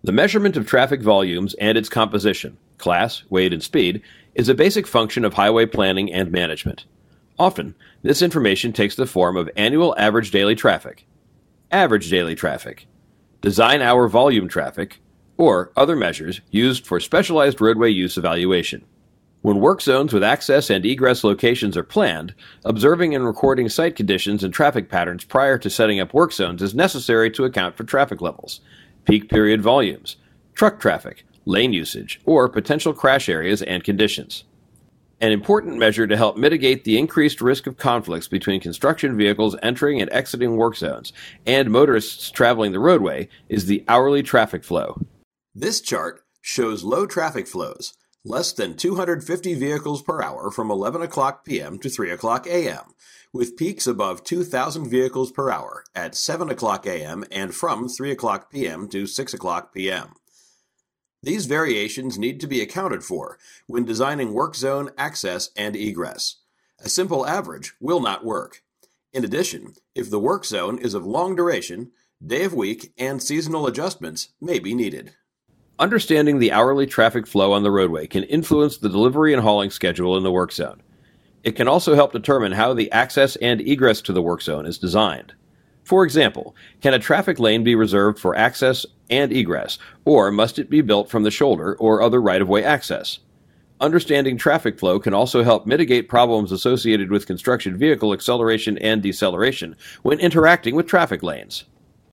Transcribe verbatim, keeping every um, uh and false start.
The measurement of traffic volumes and its composition, class, weight, and speed, is a basic function of highway planning and management. Often, this information takes the form of annual average daily traffic, average daily traffic, design hour volume traffic, or other measures used for specialized roadway use evaluation. When work zones with access and egress locations are planned, observing and recording site conditions and traffic patterns prior to setting up work zones is necessary to account for traffic levels, peak period volumes, truck traffic, lane usage, or potential crash areas and conditions. An important measure to help mitigate the increased risk of conflicts between construction vehicles entering and exiting work zones and motorists traveling the roadway is the hourly traffic flow. This chart shows low traffic flows, less than two hundred fifty vehicles per hour from eleven o'clock p.m. to three o'clock a.m., with peaks above two thousand vehicles per hour at seven o'clock a.m. and from three o'clock p.m. to six o'clock p.m. These variations need to be accounted for when designing work zone access and egress. A simple average will not work. In addition, if the work zone is of long duration, day of week, and seasonal adjustments may be needed. Understanding the hourly traffic flow on the roadway can influence the delivery and hauling schedule in the work zone. It can also help determine how the access and egress to the work zone is designed. For example, can a traffic lane be reserved for access and egress, or must it be built from the shoulder or other right-of-way access? Understanding traffic flow can also help mitigate problems associated with construction vehicle acceleration and deceleration when interacting with traffic lanes.